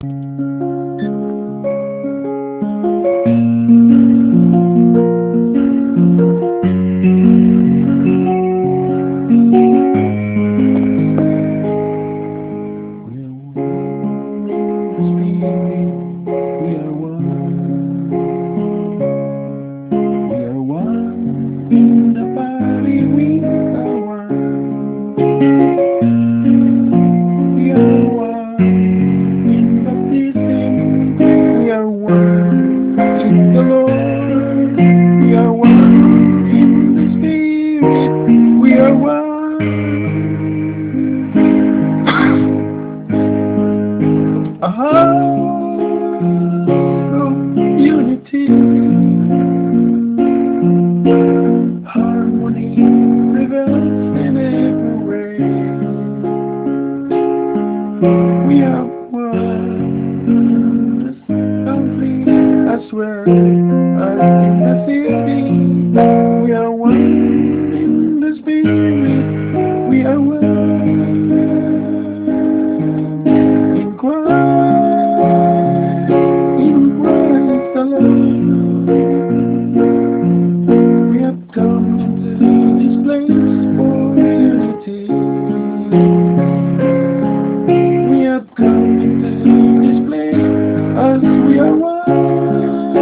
Unity, harmony prevails in every way. We are one in this country as well as in the city. We are one in the spirit. We are one in Christ alone. We have come into this place for unity. We have come into this place as we are one.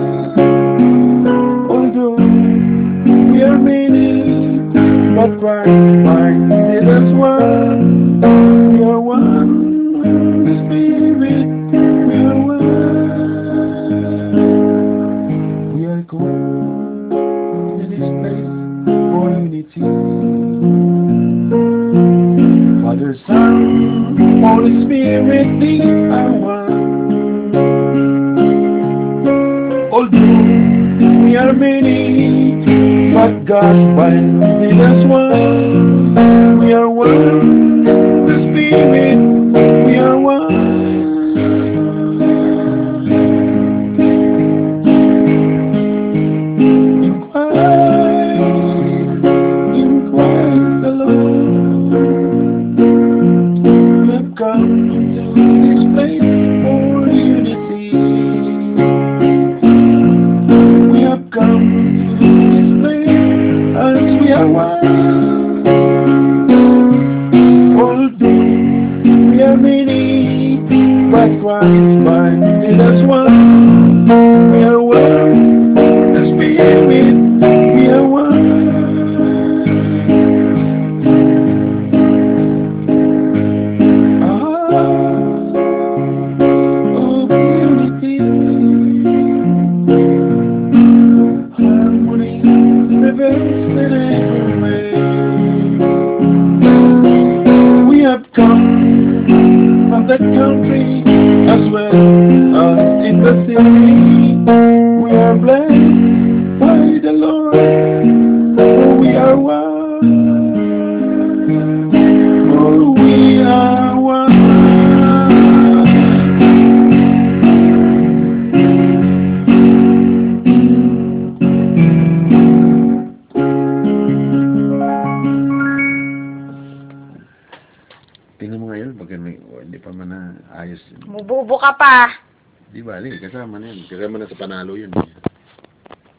Although we are many, but Christ minded as one. We are one in the spirit. We are one. We are going to this place for unity. Father, Son, Holy Spirit, they are one. Although we are many, but God binding us one. We are one in the Spirit. We are one in Christ alone. We have come into this place for unity. We have come into this place as we are one. Although we are many, but Christ binding us one. We are one in the Spirit. We are one. Of unity, harmony prevails in every way. We have come from that country as well as in the city. We are blessed by the Lord, for we are one. For we are one. Tingnan mo ngayon, pag hindi pa man na ayos yun. Mububo ka pa. Di bali, kasama na yun. Kasama na sa panalo yun.